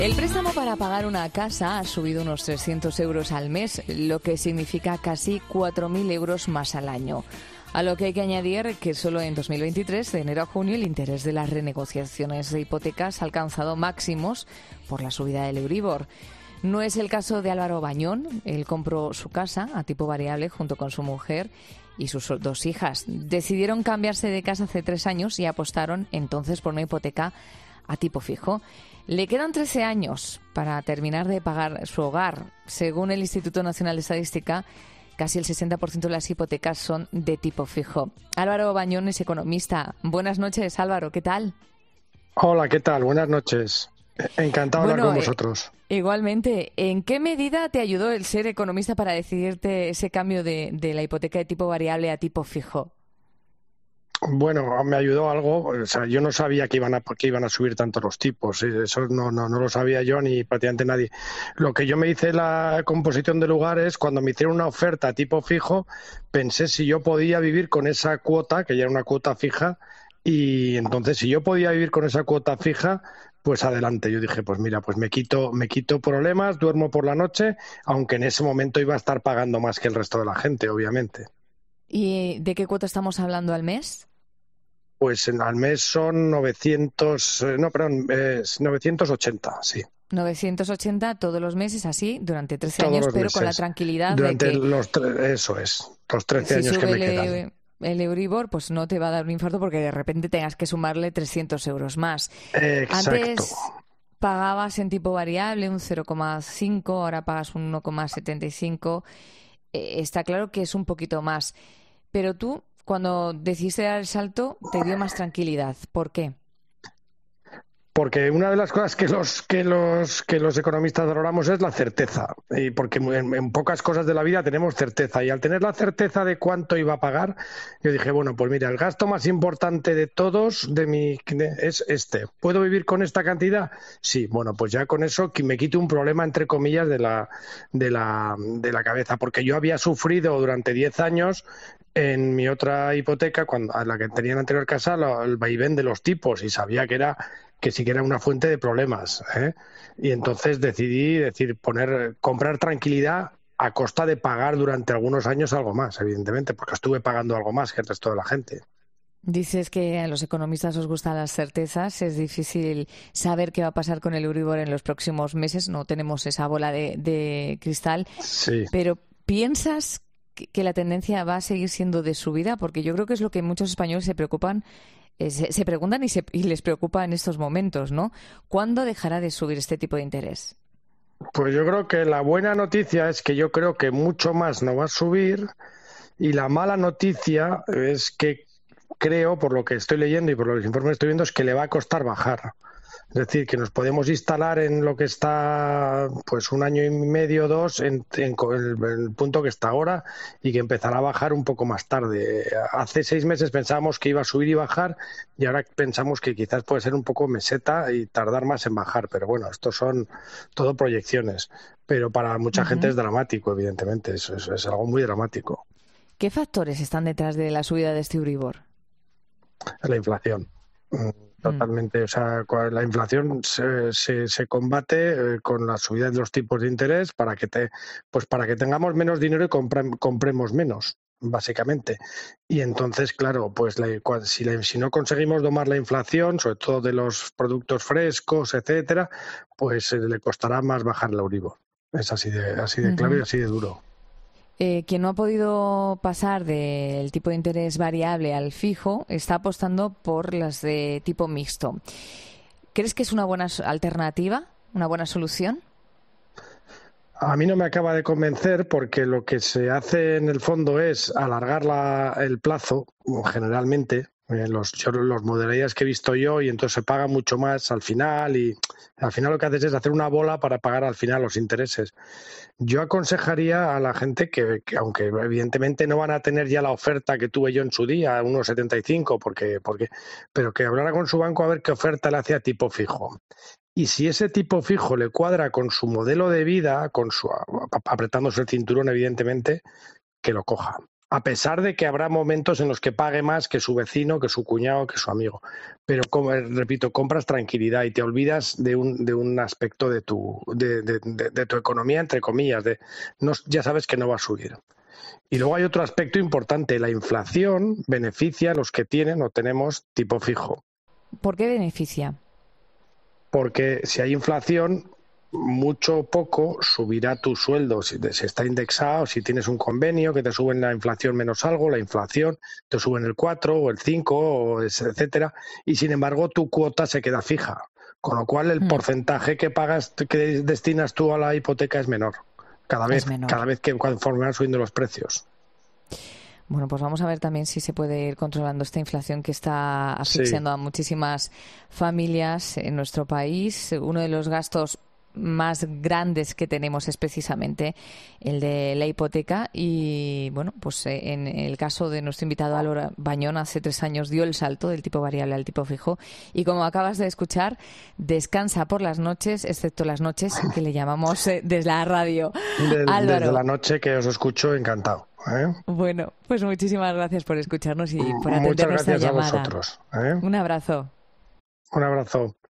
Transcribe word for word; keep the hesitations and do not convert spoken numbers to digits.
El préstamo para pagar una casa ha subido unos trescientos euros al mes, lo que significa casi cuatro mil euros más al año. A lo que hay que añadir que solo en dos mil veintitrés, de enero a junio, el interés de las renegociaciones de hipotecas ha alcanzado máximos por la subida del Euribor. No es el caso de Álvaro Bañón. Él compró su casa a tipo variable junto con su mujer y sus dos hijas. Decidieron cambiarse de casa hace tres años y apostaron entonces por una hipoteca a tipo fijo. Le quedan trece años para terminar de pagar su hogar. Según el Instituto Nacional de Estadística, casi el sesenta por ciento de las hipotecas son de tipo fijo. Álvaro Bañón es economista. Buenas noches, Álvaro, ¿qué tal? Hola, ¿qué tal? Buenas noches. Encantado de bueno, hablar con vosotros. Eh, igualmente, ¿en qué medida te ayudó el ser economista para decidirte ese cambio de, de la hipoteca de tipo variable a tipo fijo? Bueno, me ayudó algo. O sea, yo no sabía que iban a que iban a subir tanto los tipos. Eso no, no, no lo sabía yo ni prácticamente nadie. Lo que yo me hice la composición de lugares, cuando me hicieron una oferta a tipo fijo, pensé si yo podía vivir con esa cuota, que ya era una cuota fija, y entonces si yo podía vivir con esa cuota fija, pues adelante. Yo dije, pues mira, pues me quito, me quito problemas, duermo por la noche, aunque en ese momento iba a estar pagando más que el resto de la gente, obviamente. ¿Y de qué cuota estamos hablando al mes? Pues en, al mes son novecientos, eh, no, perdón, eh, novecientos ochenta, sí. novecientos ochenta todos los meses, así, durante trece Todos años, los pero meses. con la tranquilidad Durante de que... los tre- eso es, los trece si años que sube me el, quedan. el Euribor, pues no te va a dar un infarto porque de repente tengas que sumarle trescientos euros más. Exacto. Antes pagabas en tipo variable un cero coma cinco, ahora pagas un uno coma setenta y cinco. Eh, está claro que es un poquito más. Pero tú, cuando decidiste dar el salto, te dio más tranquilidad. ¿Por qué? Porque una de las cosas que los que los que los economistas valoramos es la certeza, y porque en, en pocas cosas de la vida tenemos certeza, y al tener la certeza de cuánto iba a pagar, yo dije, bueno, pues mira, el gasto más importante de todos de mi es este. ¿Puedo vivir con esta cantidad? Sí, bueno, pues ya con eso que me quito un problema entre comillas de la de la de la cabeza, porque yo había sufrido durante diez años en mi otra hipoteca, cuando a la que tenía en la anterior casa, lo, el vaivén de los tipos, y sabía que era que sí que era una fuente de problemas, ¿eh? Y entonces decidí decir poner comprar tranquilidad a costa de pagar durante algunos años algo más, evidentemente, porque estuve pagando algo más que el resto de la gente. Dices que a los economistas os gustan las certezas, es difícil saber qué va a pasar con el Euribor en los próximos meses, no tenemos esa bola de, de cristal, Sí. pero ¿piensas que, que la tendencia va a seguir siendo de subida? Porque yo creo que es lo que muchos españoles se preocupan, eh, se, se preguntan y, se, y les preocupa en estos momentos, ¿no? ¿Cuándo dejará de subir este tipo de interés? Pues yo creo que la buena noticia es que yo creo que mucho más no va a subir, y la mala noticia es que creo, por lo que estoy leyendo y por los informes que estoy viendo, es que le va a costar bajar. Es decir, que nos podemos instalar en lo que está pues un año y medio, dos, en, en el, el punto que está ahora, y que empezará a bajar un poco más tarde. Hace seis meses pensábamos que iba a subir y bajar, y ahora pensamos que quizás puede ser un poco meseta y tardar más en bajar. Pero bueno, estos son todo proyecciones. Pero para mucha gente Uh-huh. es dramático, evidentemente. Eso es, es algo muy dramático. ¿Qué factores están detrás de la subida de este Euribor? La inflación. Mm. Totalmente. O sea, la inflación se, se, se combate eh, con la subida de los tipos de interés para que te, pues para que tengamos menos dinero y compre, compremos menos, básicamente. Y entonces, claro, pues la, si, la, si no conseguimos domar la inflación, sobre todo de los productos frescos, etcétera, pues eh, le costará más bajar el Euribor. Es así de, así de claro y Uh-huh. así de duro. Eh, quien no ha podido pasar del tipo de interés variable al fijo está apostando por las de tipo mixto. ¿Crees que es una buena alternativa, una buena solución? A mí no me acaba de convencer, porque lo que se hace en el fondo es alargar la, el plazo, generalmente, eh, los, yo, los modalidades que he visto yo, y entonces se paga mucho más al final, y al final lo que haces es hacer una bola para pagar al final los intereses. Yo aconsejaría a la gente que, que aunque evidentemente no van a tener ya la oferta que tuve yo en su día, uno setenta y cinco, porque, porque, pero que hablara con su banco a ver qué oferta le hacía tipo fijo. Y si ese tipo fijo le cuadra con su modelo de vida, con su apretándose el cinturón, evidentemente, que lo coja. a pesar de que habrá momentos en los que pague más que su vecino, que su cuñado, que su amigo. Pero, como repito, compras tranquilidad y te olvidas de un, de un aspecto de tu, de, de, de, de tu economía, entre comillas, de no, ya sabes que no va a subir. Y luego hay otro aspecto importante, la inflación beneficia a los que tienen o tenemos tipo fijo. ¿Por qué beneficia? Porque si hay inflación, mucho o poco subirá tu sueldo, si, si está indexado, si tienes un convenio que te suben la inflación menos algo, la inflación te suben el cuatro o el cinco, o etcétera, y sin embargo tu cuota se queda fija, con lo cual el mm. porcentaje que pagas, que destinas tú a la hipoteca es menor. Cada vez, cada vez que conforme van subiendo los precios. Bueno, pues vamos a ver también si se puede ir controlando esta inflación que está asfixiando sí. a muchísimas familias en nuestro país. Uno de los gastos más grandes que tenemos es precisamente el de la hipoteca y bueno, pues en el caso de nuestro invitado Álvaro Bañón, hace tres años dio el salto del tipo variable al tipo fijo y, como acabas de escuchar, descansa por las noches, excepto las noches que le llamamos eh, desde la radio. Del, desde la noche que os escucho, encantado. ¿eh? Bueno, pues muchísimas gracias por escucharnos y por atender nuestra llamada. Muchas gracias a vosotros. ¿eh? Un abrazo. Un abrazo.